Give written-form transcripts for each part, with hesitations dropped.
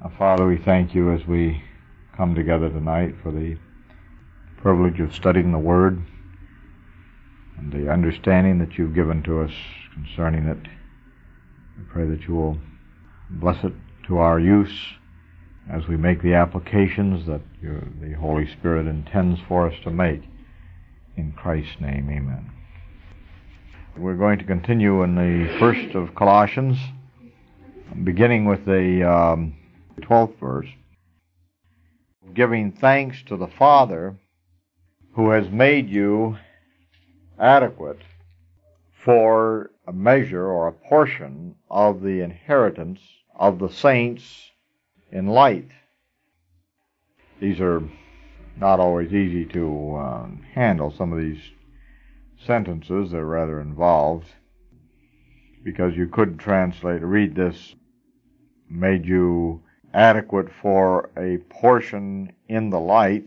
Father, we thank you as we come together tonight for the privilege of studying the Word and the understanding that you've given to us concerning it. We pray that you will bless it to our use as we make the applications that the Holy Spirit intends for us to make. In Christ's name, amen. We're going to continue in the first of Colossians, beginning with the 12th verse. Giving thanks to the Father who has made you adequate for a measure or a portion of the inheritance of the saints in light. These are not always easy to handle, some of these sentences. They're rather involved, because you could read this, made you adequate for a portion in the light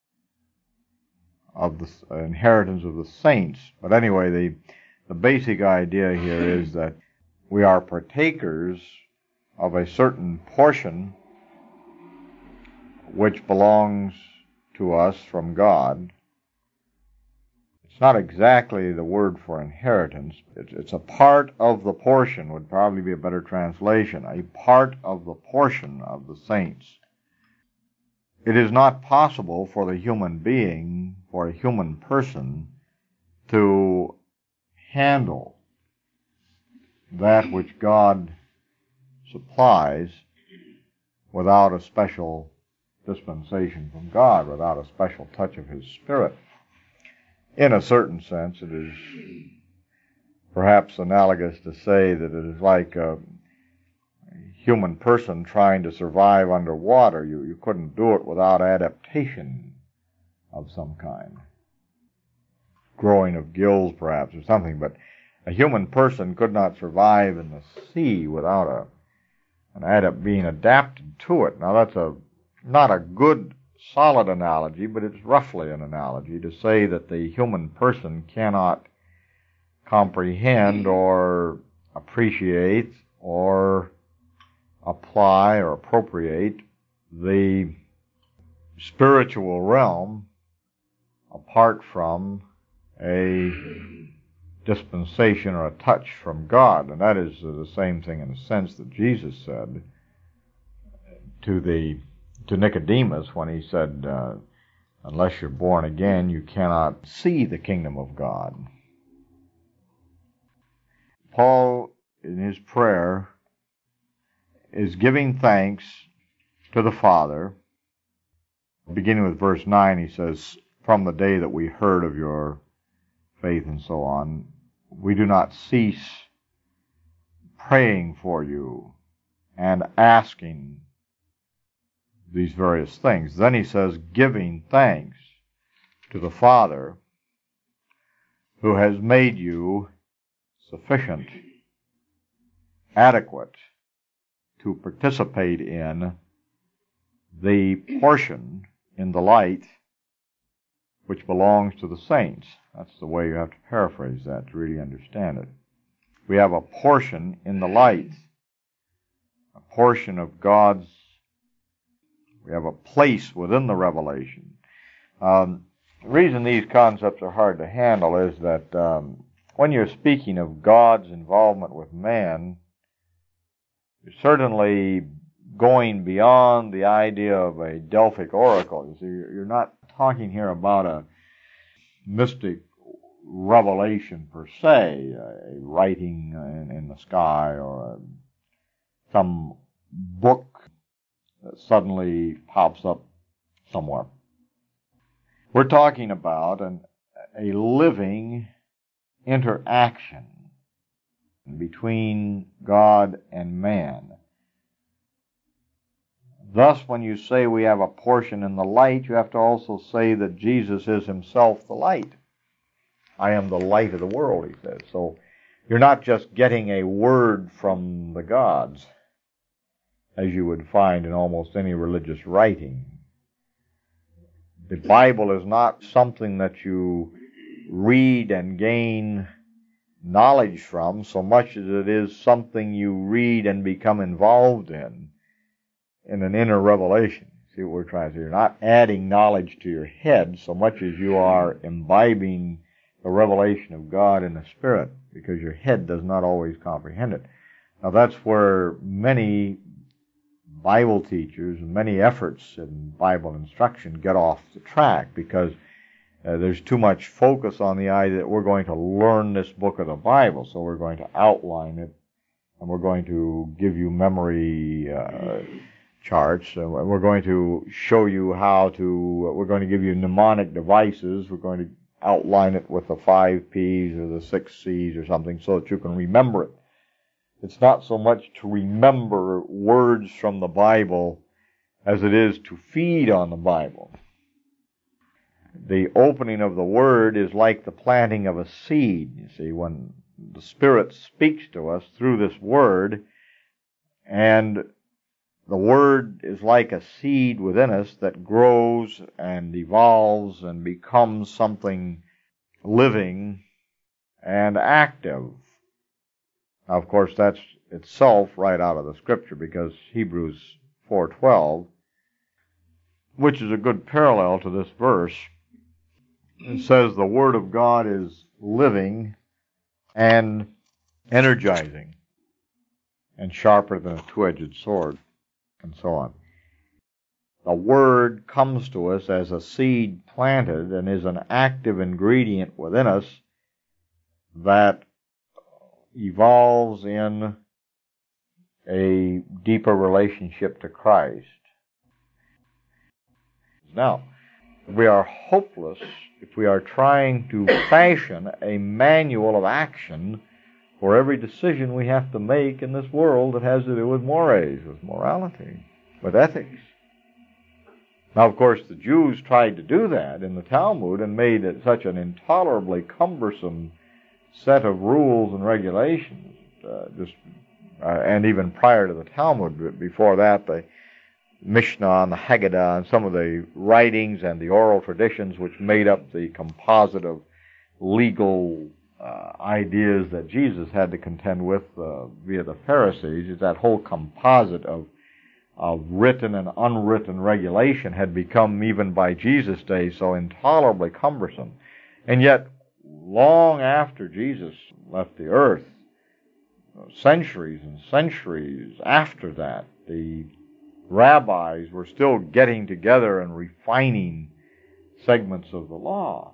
of the inheritance of the saints. But anyway, the basic idea here is that we are partakers of a certain portion which belongs to us from God. It's not exactly the word for inheritance. It's a part of the portion, would probably be a better translation. A part of the portion of the saints. It is not possible for the human being, for a human person, to handle that which God supplies without a special dispensation from God, without a special touch of His Spirit. In a certain sense, it is perhaps analogous to say that it is like a human person trying to survive underwater. You couldn't do it without adaptation of some kind. Growing of gills, perhaps, or something, but a human person could not survive in the sea without being adapted to it. Now, that's not a good solid analogy, but it's roughly an analogy to say that the human person cannot comprehend or appreciate or apply or appropriate the spiritual realm apart from a dispensation or a touch from God. And that is the same thing in a sense that Jesus said to Nicodemus when he said, unless you're born again, you cannot see the kingdom of God. Paul, in his prayer, is giving thanks to the Father. Beginning with verse 9, he says, from the day that we heard of your faith and so on, we do not cease praying for you and asking these various things. Then he says, giving thanks to the Father who has made you sufficient, adequate to participate in the portion in the light which belongs to the saints. That's the way you have to paraphrase that to really understand it. We have a portion in the light, a portion of God's. We have a place within the revelation. The reason these concepts are hard to handle is that when you're speaking of God's involvement with man, you're certainly going beyond the idea of a Delphic oracle. You see, you're not talking here about a mystic revelation per se, a writing in the sky or some book that suddenly pops up somewhere. We're talking about a living interaction between God and man. Thus, when you say we have a portion in the light, you have to also say that Jesus is himself the light. I am the light of the world, he says. So you're not just getting a word from the gods, as you would find in almost any religious writing. The Bible is not something that you read and gain knowledge from so much as it is something you read and become involved in in an inner revelation. See what we're trying to do? You're not adding knowledge to your head so much as you are imbibing the revelation of God in the Spirit, because your head does not always comprehend it. Now that's where many Bible teachers and many efforts in Bible instruction get off the track, because there's too much focus on the idea that we're going to learn this book of the Bible, so we're going to outline it, and we're going to give you memory charts, and we're going to show you we're going to give you mnemonic devices, we're going to outline it with the 5 P's or the 6 C's or something so that you can remember it. It's not so much to remember words from the Bible as it is to feed on the Bible. The opening of the Word is like the planting of a seed. You see, when the Spirit speaks to us through this Word, and the Word is like a seed within us that grows and evolves and becomes something living and active. Now, of course, that's itself right out of the Scripture, because Hebrews 4:12, which is a good parallel to this verse, it says the Word of God is living and energizing and sharper than a two-edged sword, and so on. The Word comes to us as a seed planted and is an active ingredient within us that evolves in a deeper relationship to Christ. Now, we are hopeless if we are trying to fashion a manual of action for every decision we have to make in this world that has to do with mores, with morality, with ethics. Now, of course, the Jews tried to do that in the Talmud and made it such an intolerably cumbersome set of rules and regulations, and even prior to the Talmud, before that, the Mishnah and the Haggadah and some of the writings and the oral traditions which made up the composite of legal ideas that Jesus had to contend with via the Pharisees. Is that whole composite of written and unwritten regulation had become, even by Jesus' day, so intolerably cumbersome. And yet, long after Jesus left the earth, centuries and centuries after that, the rabbis were still getting together and refining segments of the law,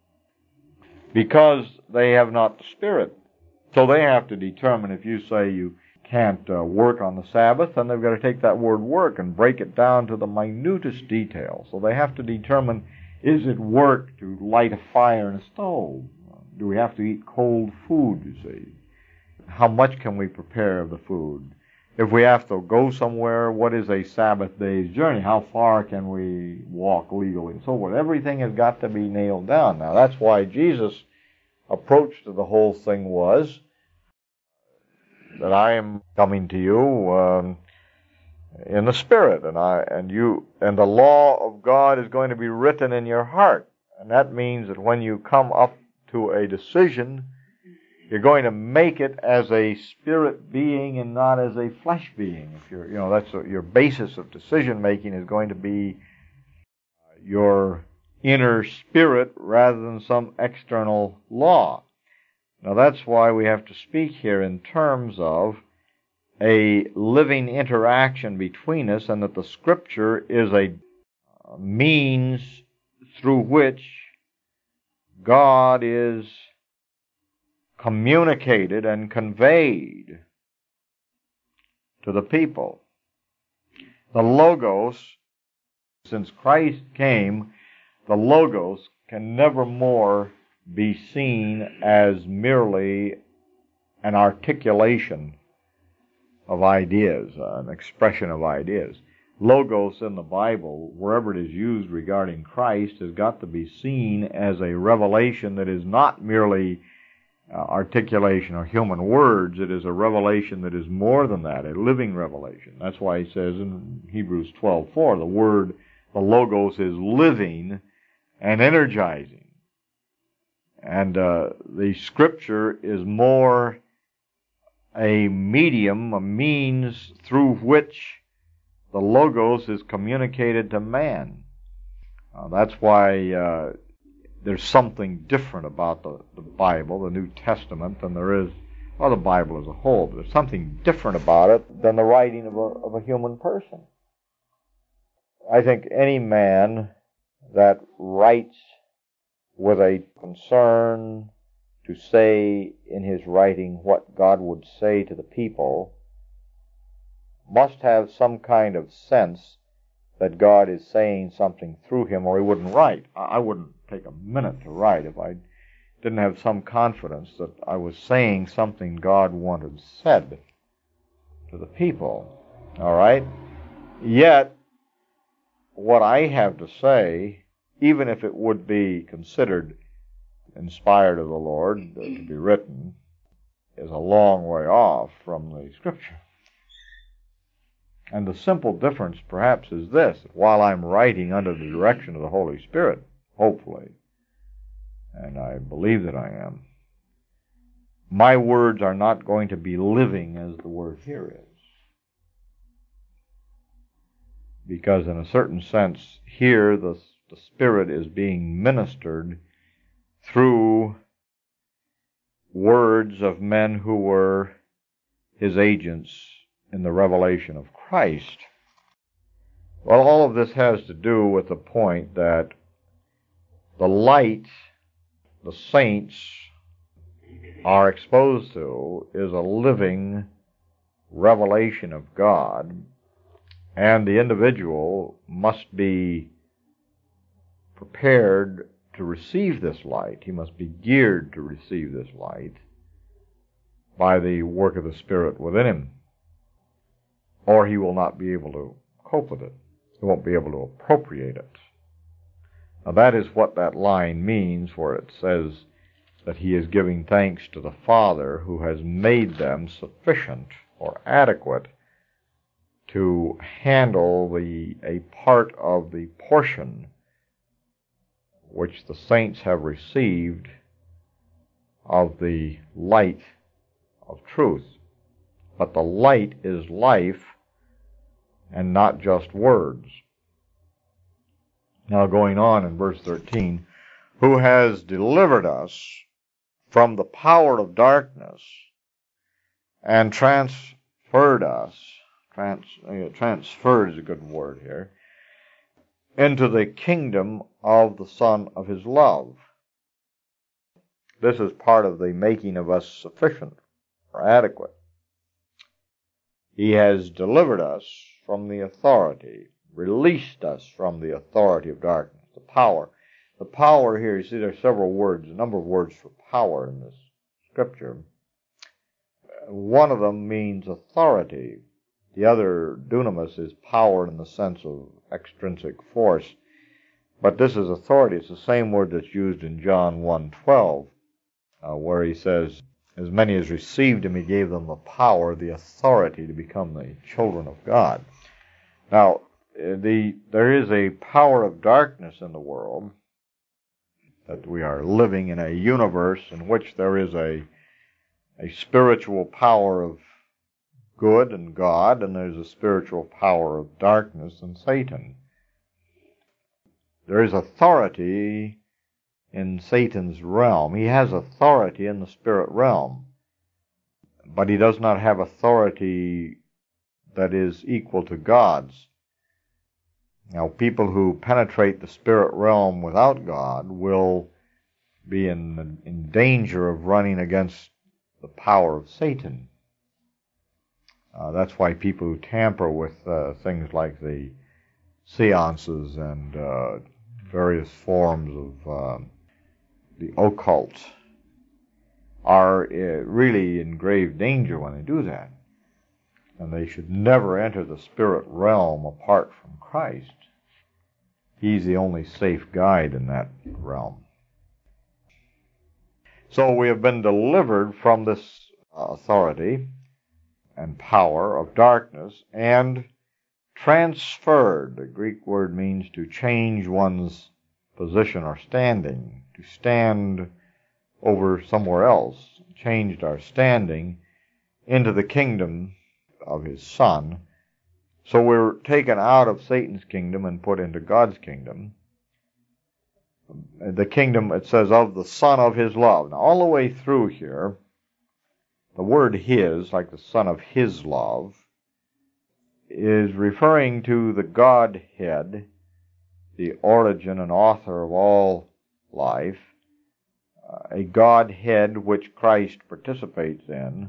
because they have not the Spirit. So they have to determine, if you say you can't work on the Sabbath, then they've got to take that word work and break it down to the minutest detail. So they have to determine, is it work to light a fire in a stove? Do we have to eat cold food, you see? How much can we prepare of the food? If we have to go somewhere, what is a Sabbath day's journey? How far can we walk legally? And so forth. Everything has got to be nailed down. Now, that's why Jesus' approach to the whole thing was that I am coming to you in the Spirit, and the law of God is going to be written in your heart. And that means that when you come up to a decision, you're going to make it as a spirit being and not as a flesh being. If that's your basis of decision making is going to be your inner spirit rather than some external law. Now that's why we have to speak here in terms of a living interaction between us, and that the Scripture is a means through which God is communicated and conveyed to the people. The Logos, since Christ came, the Logos can never more be seen as merely an articulation of ideas, an expression of ideas. Logos in the Bible, wherever it is used regarding Christ, has got to be seen as a revelation that is not merely articulation or human words. It is a revelation that is more than that, a living revelation. That's why he says in Hebrews 12:4, the Word, the Logos, is living and energizing. And the Scripture is more a medium, a means through which the Logos is communicated to man. That's why there's something different about the Bible, the New Testament, than there is, well, the Bible as a whole. But there's something different about it than the writing of a human person. I think any man that writes with a concern to say in his writing what God would say to the people must have some kind of sense that God is saying something through him, or he wouldn't write. I wouldn't take a minute to write if I didn't have some confidence that I was saying something God wanted said to the people. All right? Yet, what I have to say, even if it would be considered inspired of the Lord to be written, is a long way off from the Scripture. And the simple difference, perhaps, is this: while I'm writing under the direction of the Holy Spirit, hopefully, and I believe that I am, my words are not going to be living as the Word here is. Because in a certain sense, here the Spirit is being ministered through words of men who were His agents in the revelation of Christ. Well, all of this has to do with the point that the light the saints are exposed to is a living revelation of God, and the individual must be prepared to receive this light. He must be geared to receive this light by the work of the Spirit within him, or he will not be able to cope with it. He won't be able to appropriate it. Now that is what that line means, where it says that he is giving thanks to the Father who has made them sufficient or adequate to handle a part of the portion which the saints have received of the light of truth. But the light is life and not just words. Now going on in verse 13, who has delivered us from the power of darkness and transferred us, transferred is a good word here, into the kingdom of the Son of His love. This is part of the making of us sufficient or adequate. He has delivered us from the authority, released us from the authority of darkness, the power. The power here, you see there are several words, a number of words for power in this scripture. One of them means authority. The other, dunamis, is power in the sense of extrinsic force. But this is authority. It's the same word that's used in John 1:12, where he says, as many as received him, he gave them the power, the authority to become the children of God. Now, there is a power of darkness in the world, that we are living in a universe in which there is a spiritual power of good and God, and there's a spiritual power of darkness and Satan. There is authority in Satan's realm. He has authority in the spirit realm, but he does not have authority that is equal to God's. Now, people who penetrate the spirit realm without God will be in danger of running against the power of Satan. That's why people who tamper with things like the seances and various forms of the occult are really in grave danger when they do that. And they should never enter the spirit realm apart from Christ. He's the only safe guide in that realm. So we have been delivered from this authority and power of darkness and transferred. The Greek word means to change one's position or standing, to stand over somewhere else. Changed our standing into the kingdom of His Son, So we're taken out of Satan's kingdom and put into God's kingdom. The kingdom, it says, of the Son of His love. Now, all the way through here, the word His, like the Son of His love, is referring to the Godhead, the origin and author of all life, a Godhead which Christ participates in,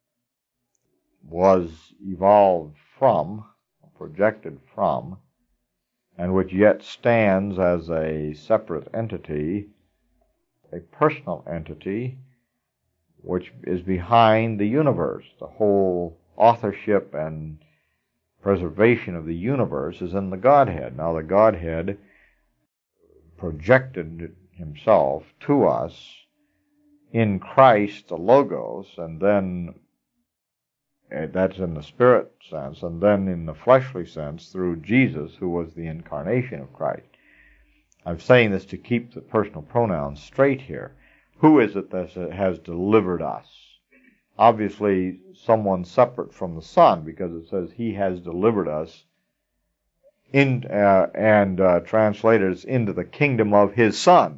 was evolved from, projected from, and which yet stands as a separate entity, a personal entity, which is behind the universe. The whole authorship and preservation of the universe is in the Godhead. Now, the Godhead projected Himself to us in Christ, the Logos, and then that's in the spirit sense, and then in the fleshly sense through Jesus, who was the incarnation of Christ. I'm saying this to keep the personal pronouns straight here. Who is it that has delivered us? Obviously, someone separate from the Son, because it says He has delivered us and translated us into the kingdom of His Son.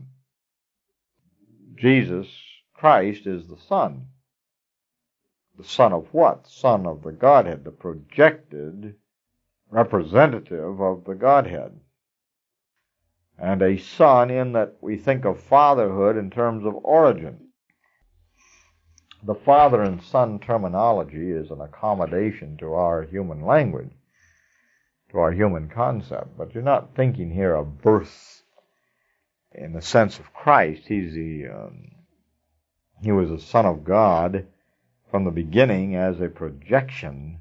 Jesus Christ is the Son. The Son of what? Son of the Godhead, the projected representative of the Godhead. And a son in that we think of fatherhood in terms of origin. The father and son terminology is an accommodation to our human language, to our human concept. But you're not thinking here of birth in the sense of Christ. He was a Son of God from the beginning as a projection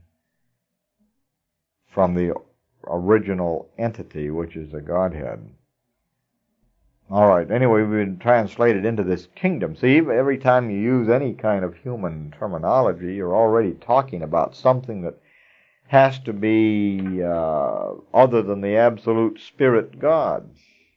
from the original entity, which is the Godhead. All right, anyway, we've been translated into this kingdom. See, every time you use any kind of human terminology, you're already talking about something that has to be other than the absolute Spirit God.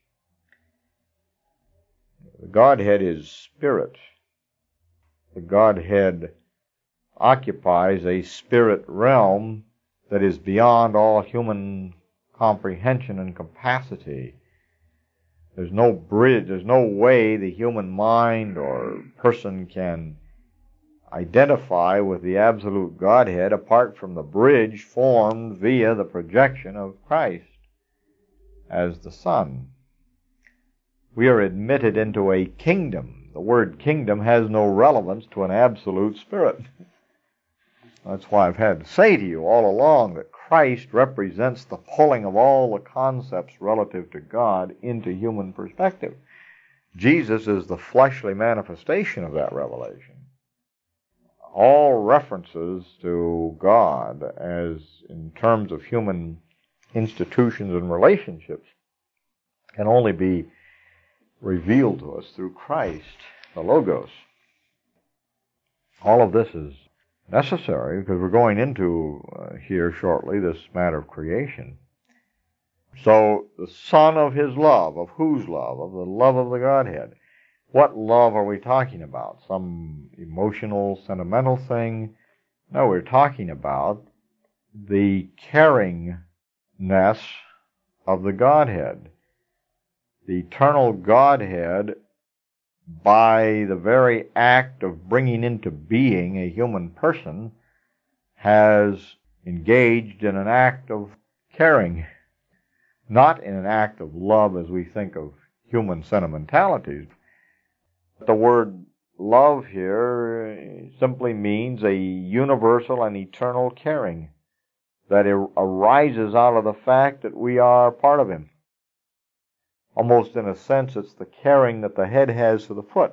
The Godhead is Spirit. The Godhead occupies a spirit realm that is beyond all human comprehension and capacity. There's no bridge, there's no way the human mind or person can identify with the absolute Godhead apart from the bridge formed via the projection of Christ as the Son. We are admitted into a kingdom. The word kingdom has no relevance to an absolute spirit. That's why I've had to say to you all along that Christ represents the pulling of all the concepts relative to God into human perspective. Jesus is the fleshly manifestation of that revelation. All references to God as in terms of human institutions and relationships can only be revealed to us through Christ, the Logos. All of this is necessary because we're going into here shortly this matter of creation. So the Son of His love, of whose love? Of the love of the Godhead. What love are we talking about? Some emotional, sentimental thing? No, we're talking about the caringness of the Godhead. The eternal Godhead, by the very act of bringing into being a human person, has engaged in an act of caring, not in an act of love as we think of human sentimentalities. The word love here simply means a universal and eternal caring that arises out of the fact that we are part of Him. Almost in a sense, it's the caring that the head has for the foot.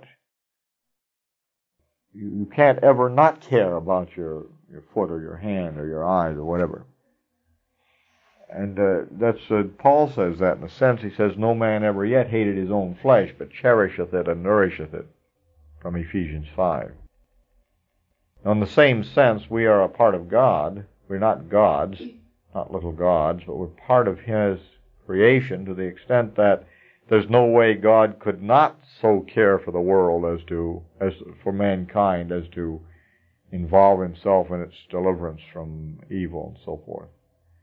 You can't ever not care about your foot or your hand or your eyes or whatever. And Paul says that in a sense. He says, no man ever yet hated his own flesh, but cherisheth it and nourisheth it, from Ephesians 5. Now, in the same sense, we are a part of God. We're not gods, not little gods, but we're part of His creation to the extent that there's no way God could not so care for the world as for mankind as to involve Himself in its deliverance from evil and so forth.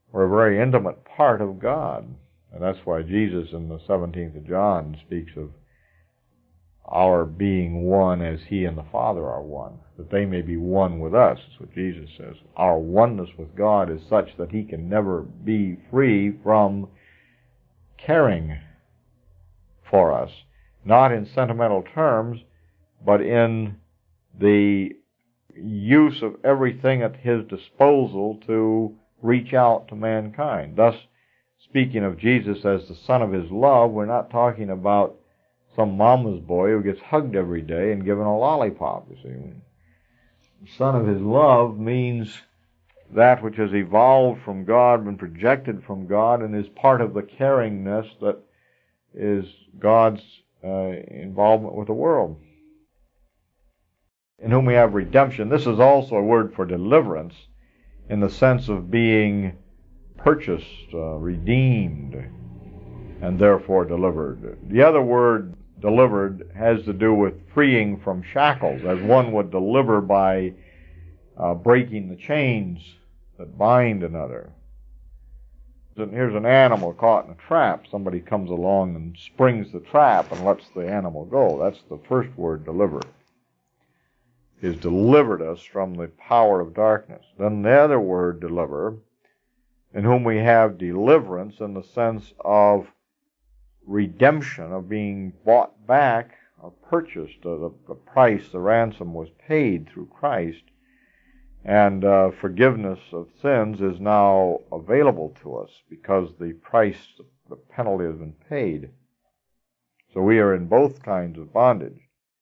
We're a very intimate part of God. And that's why Jesus in the 17th of John speaks of our being one as He and the Father are one, that they may be one with us. That's what Jesus says. Our oneness with God is such that He can never be free from caring for us, not in sentimental terms, but in the use of everything at His disposal to reach out to mankind. Thus, speaking of Jesus as the Son of His love, we're not talking about some mama's boy who gets hugged every day and given a lollipop, you see. The Son of His love means that which has evolved from God, been projected from God, and is part of the caringness that is God's involvement with the world. In whom we have redemption. This is also a word for deliverance, in the sense of being purchased, redeemed, and therefore delivered. The other word, delivered, has to do with freeing from shackles, as one would deliver by breaking the chains that bind another. Here's an animal caught in a trap. Somebody comes along and springs the trap and lets the animal go. That's the first word, deliver. He's delivered us from the power of darkness. Then the other word, deliver, in whom we have deliverance in the sense of redemption, of being bought back or purchased. The price, the ransom was paid through Christ, and forgiveness of sins is now available to us because the price, the penalty has been paid. So we are in both kinds of bondage.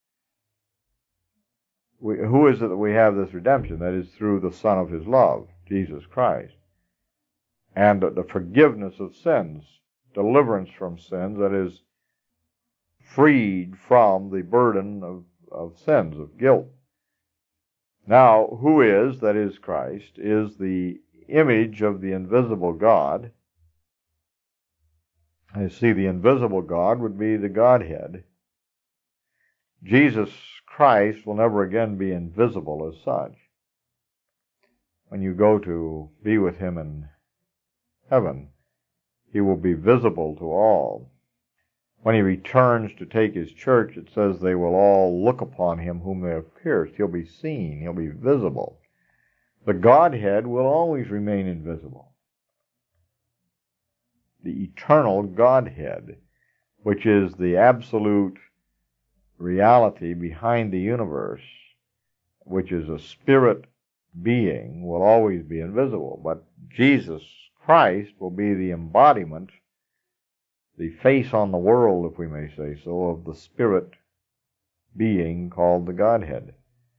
Who is it that we have this redemption? That is through the Son of His love, Jesus Christ. And the forgiveness of sins, deliverance from sins, that is freed from the burden of sins, of guilt. Now, who is, that is Christ, is the image of the invisible God. You see, the invisible God would be the Godhead. Jesus Christ will never again be invisible as such. When you go to be with Him in heaven, He will be visible to all. When He returns to take His church, it says they will all look upon Him whom they have pierced. He'll be seen. He'll be visible. The Godhead will always remain invisible. The eternal Godhead, which is the absolute reality behind the universe, which is a spirit being, will always be invisible. But Jesus Christ will be the embodiment, the face on the world, if we may say so, of the spirit being called the Godhead.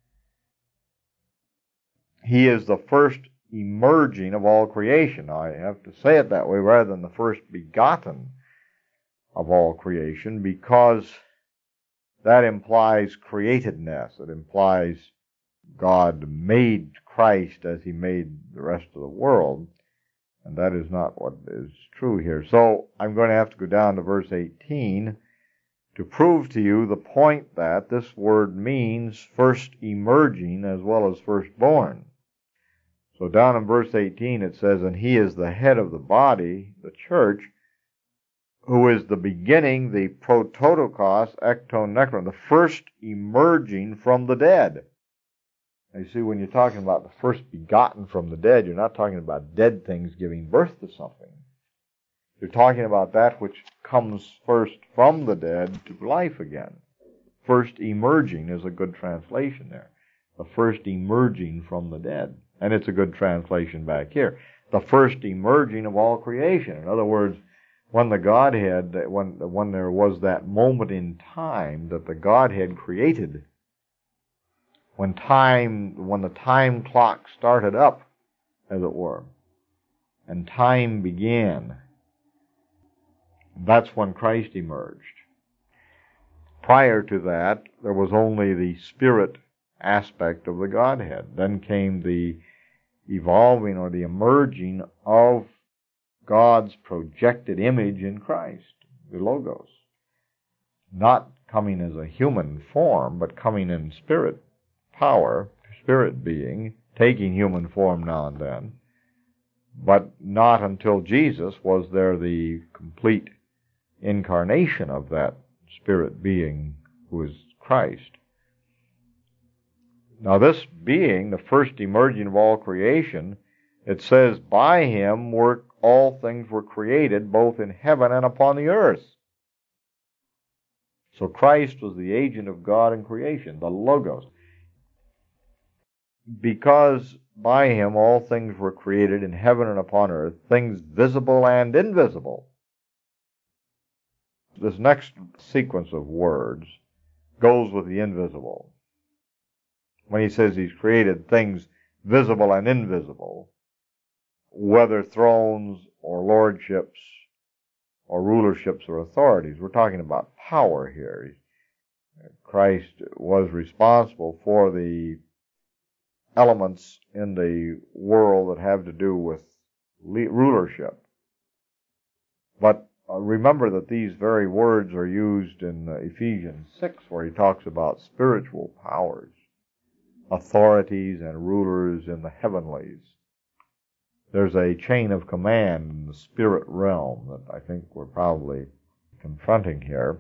He is the first emerging of all creation. I have to say it that way rather than the first begotten of all creation, because that implies createdness. It implies God made Christ as He made the rest of the world. And that is not what is true here. So I'm going to have to go down to verse 18 to prove to you the point that this word means first emerging as well as firstborn. So down in verse 18 it says, and He is the head of the body, the church, who is the beginning, the prototokos, ekton nekron, the first emerging from the dead. Now you see, when you're talking about the first begotten from the dead, you're not talking about dead things giving birth to something. You're talking about that which comes first from the dead to life again. First emerging is a good translation there. The first emerging from the dead. And it's a good translation back here. The first emerging of all creation. In other words, when the Godhead, when there was that moment in time that the Godhead created, when the time clock started up, as it were, and time began, that's when Christ emerged. Prior to that, there was only the spirit aspect of the Godhead. Then came the evolving or the emerging of God's projected image in Christ, the Logos. Not coming as a human form, but coming in spirit power, spirit being, taking human form now and then, But not until Jesus was there the complete incarnation of that spirit being who is Christ. Now this being, the first emerging of all creation, it says, by him all things were created, both in heaven and upon the earth. So Christ was the agent of God in creation, the Logos. Because by him all things were created in heaven and upon earth, things visible and invisible. This next sequence of words goes with the invisible. When he says he's created things visible and invisible, whether thrones or lordships or rulerships or authorities, we're talking about power here. Christ was responsible for the elements in the world that have to do with rulership. But remember that these very words are used in Ephesians 6, where he talks about spiritual powers, authorities and rulers in the heavenlies. There's a chain of command in the spirit realm that I think we're probably confronting here.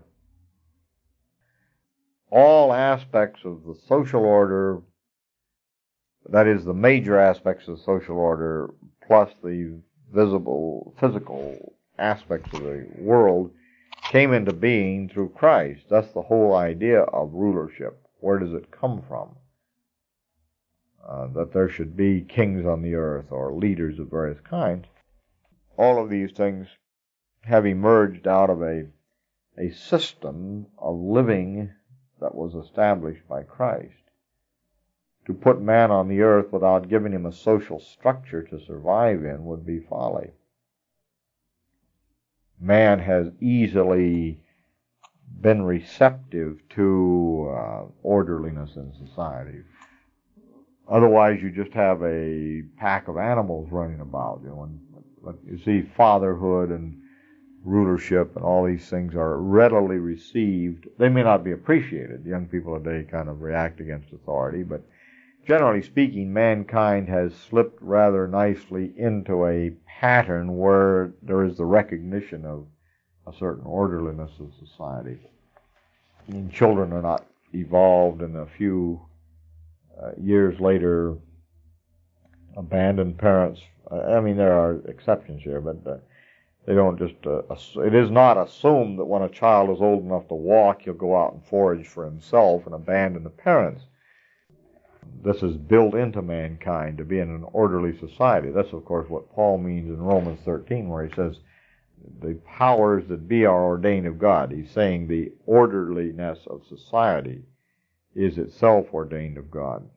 All aspects of the social order, that is, the major aspects of the social order, plus the visible, physical aspects of the world, came into being through Christ. That's the whole idea of rulership. Where does it come from? That there should be kings on the earth or leaders of various kinds. All of these things have emerged out of a system of living that was established by Christ. To put man on the earth without giving him a social structure to survive in would be folly. Man has easily been receptive to orderliness in society. Otherwise, you just have a pack of animals running about. And you see fatherhood and rulership and all these things are readily received. They may not be appreciated. Young people today kind of react against authority, but generally speaking, mankind has slipped rather nicely into a pattern where there is the recognition of a certain orderliness of society. I mean, children are not evolved and a few years later abandon parents. I mean, there are exceptions here, but they don't just, it is not assumed that when a child is old enough to walk, he'll go out and forage for himself and abandon the parents. This is built into mankind to be in an orderly society. That's, of course, what Paul means in Romans 13, where he says, the powers that be are ordained of God. He's saying the orderliness of society is itself ordained of God.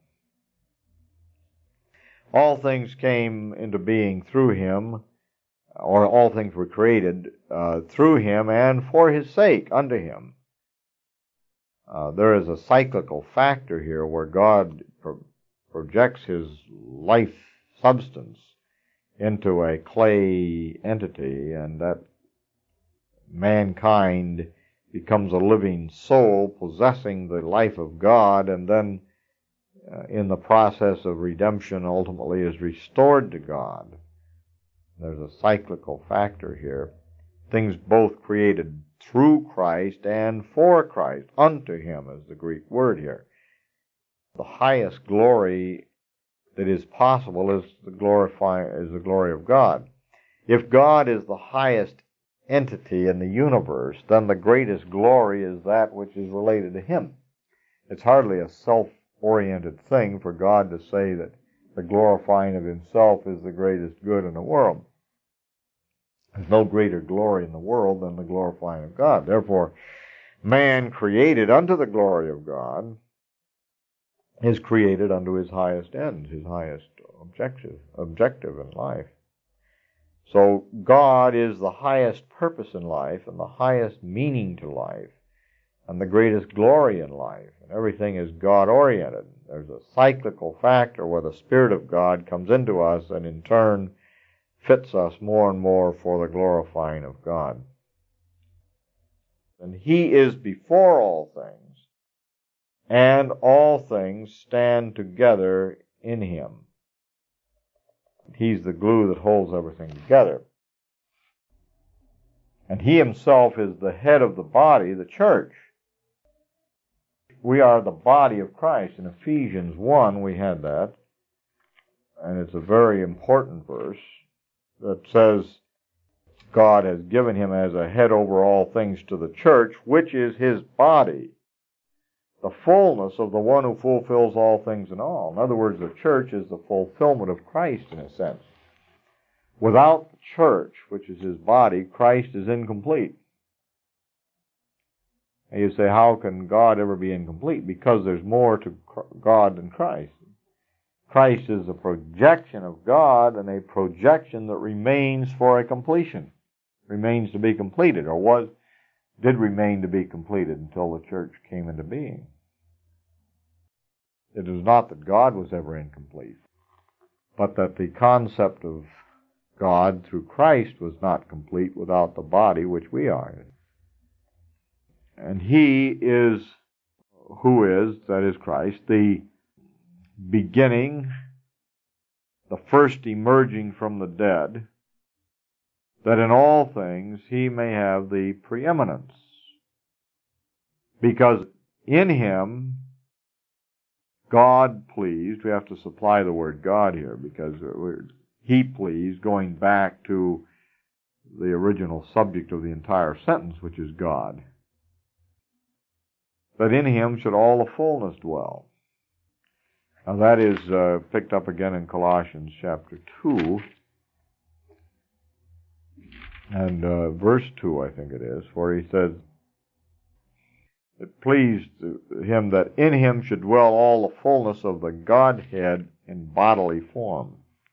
All things came into being through him, or all things were created through him and for his sake, unto him. There is a cyclical factor here where God projects his life substance into a clay entity, and that mankind becomes a living soul possessing the life of God, and then in the process of redemption ultimately is restored to God. There's a cyclical factor here. Things both created through Christ and for Christ. Unto him is the Greek word here. The highest glory that is possible is the glory of God. If God is the highest entity in the universe, then the greatest glory is that which is related to him. It's hardly a self-oriented thing for God to say that the glorifying of himself is the greatest good in the world. There's no greater glory in the world than the glorifying of God. Therefore, man created unto the glory of God is created unto his highest end, his highest objective in life. So God is the highest purpose in life and the highest meaning to life and the greatest glory in life. And everything is God-oriented. There's a cyclical factor where the Spirit of God comes into us and in turn fits us more and more for the glorifying of God. And he is before all things, and all things stand together in him. He's the glue that holds everything together. And He Himself is the head of the body, the church. We are the body of Christ. In Ephesians 1, we had that. And it's a very important verse that says God has given Him as a head over all things to the church, which is His body, the fullness of the one who fulfills all things in all. In other words, the church is the fulfillment of Christ in a sense. Without the church, which is His body, Christ is incomplete. And you say, how can God ever be incomplete? Because there's more to God than Christ. Christ is a projection of God, and a projection that remains for a completion. Remains to be completed, or did remain to be completed until the church came into being. It is not that God was ever incomplete, but that the concept of God through Christ was not complete without the body which we are. And He is, who is, that is Christ, the beginning, the first emerging from the dead, that in all things He may have the preeminence. Because in Him, God pleased, we have to supply the word God here, because He pleased, going back to the original subject of the entire sentence, which is God. That in Him should all the fullness dwell. Now that is picked up again in Colossians chapter 2, and verse 2, I think it is, where he says, it pleased Him that in Him should dwell all the fullness of the Godhead in bodily form.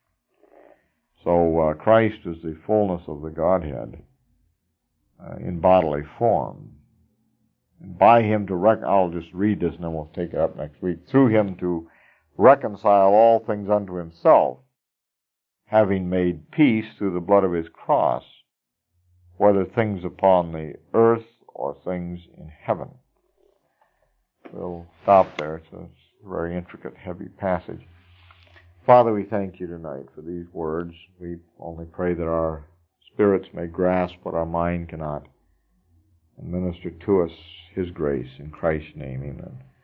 So Christ is the fullness of the Godhead in bodily form. And by Him I'll just read this and then we'll take it up next week. Through Him to reconcile all things unto Himself, having made peace through the blood of His cross, whether things upon the earth or things in heaven. We'll stop there. It's a very intricate, heavy passage. Father, we thank You tonight for these words. We only pray that our spirits may grasp what our mind cannot, and minister to us His grace. In Christ's name, amen.